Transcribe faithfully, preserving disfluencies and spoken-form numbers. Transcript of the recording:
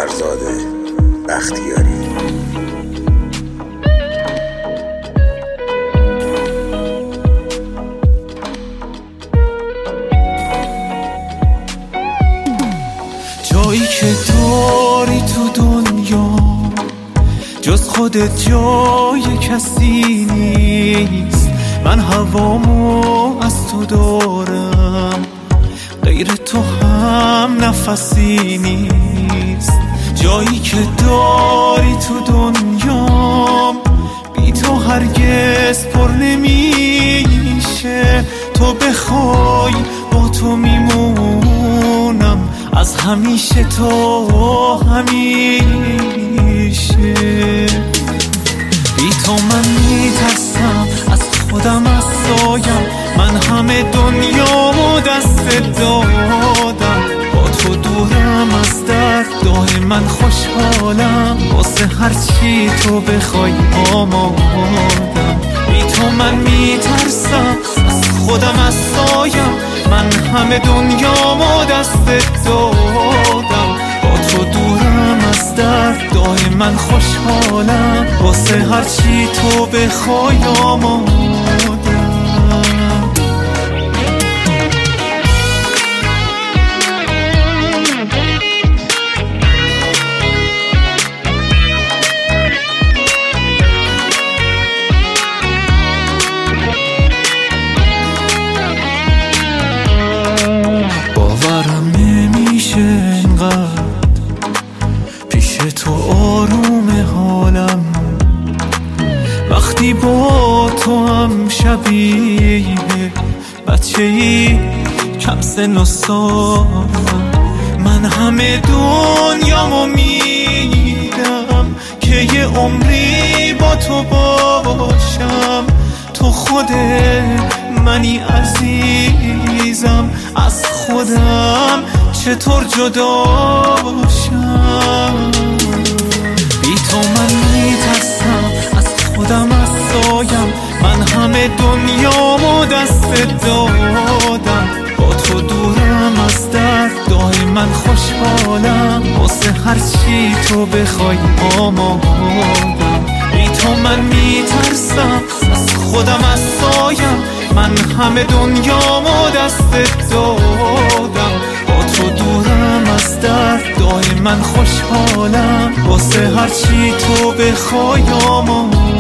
فرزاده بختیاری. جایی که داری تو دنیا جز خودت جای کسی نیست. من هوامو از تو دارم، غیر تو هم نفسی نیست. جایی که داری تو دنیا بی تو هرگز پر نمیشه. تو بخوای با تو میمونم، از همیشه تا همیشه. بی تو من میترسم از خودم، از سایم. من همه دنیامو دست دادم، با تو دورم از درد دائما خوشحالم. واسه هرچی تو بخوای آمادم. بی تو من میترسم از خودم، از سایم. من همه دنیامو دست دادم، با تو دورم از درد دائما خوشحالم. واسه هرچی تو بخوای آمادم. باورم نمیشه انقدر پیش تو آروم حالم، وقتی با تو هم شبیه بچه ای کم سن و سالم. من همه دنیامو میدم که یه عمری با تو باشم. تو خود منی عزیزم، از خودم چطور جدا باشم. بی تو من میترسم از خودم، از سایم. من همه دنیامو دست دادم، با تو دورم از درد دائما خوشحالم. واسه هرچی تو بخوای آمادم. بی تو من میترسم از خودم، از سایم. من همه دنیامو دست دادم، با تو دورم از درد دائما خوشحالم. واسه هرچی تو بخوای آمادم.